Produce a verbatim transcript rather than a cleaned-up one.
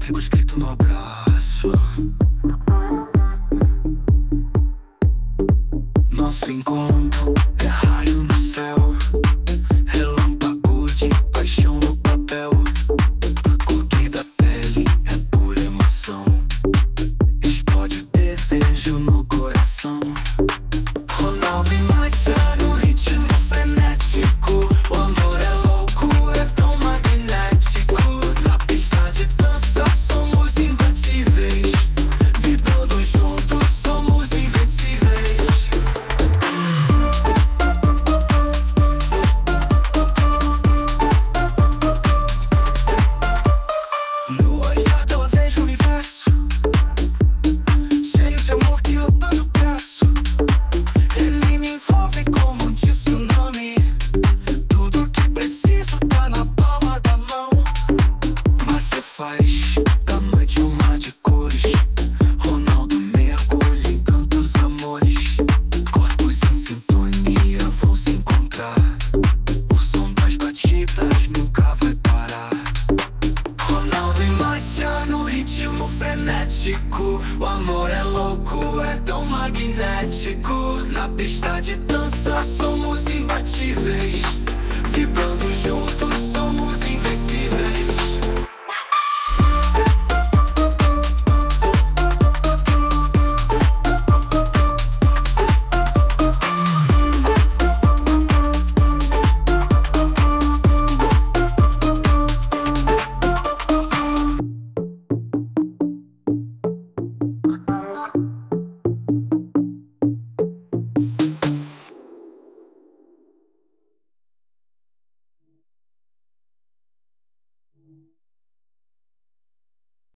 tempo escrito no abraço. Nosso encontro é raio no céu, relâmpago de paixão no papel. Cor da pele é pura emoção, explode o desejo no coração. Ronaldo e Marciano, ritmo frenético. O amor é louco, é tão magnético. Na pista de dança somos imbatíveis, vibrando juntos somos invencíveis. No olhar dela vejo o universo, cheio de amor que eu tanto peço. Ele me envolve como um tsunami, tudo que preciso tá na palma da mão. Mas cê faz da noite um mar de cores. Ronaldo mergulha em tantos amores, corpos em sintonia vão se encontrar. O som das batidas nunca vai parar. Ronaldo e Marciano, ritmo frenético. O amor é louco, é tão magnético. Na pista de dança somos imbatíveis, vibrando juntos